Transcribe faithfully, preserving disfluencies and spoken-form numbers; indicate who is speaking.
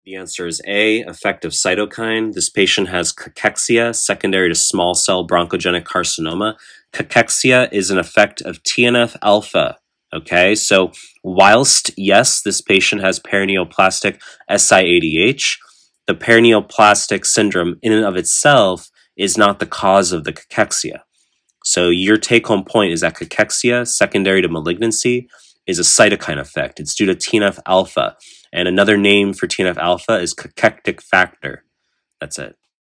Speaker 1: The answer is A, effect of cytokine. This patient has cachexia secondary to small cell bronchogenic carcinoma. Cachexia is an effect of T N F alpha. Okay, so whilst, yes, this patient has paraneoplastic S I A D H, the paraneoplastic syndrome in and of itself is not the cause of the cachexia. So your take-home point is that cachexia secondary to malignancy is a cytokine effect. It's due to T N F alpha. And another name for T N F alpha is cachectic factor. That's it.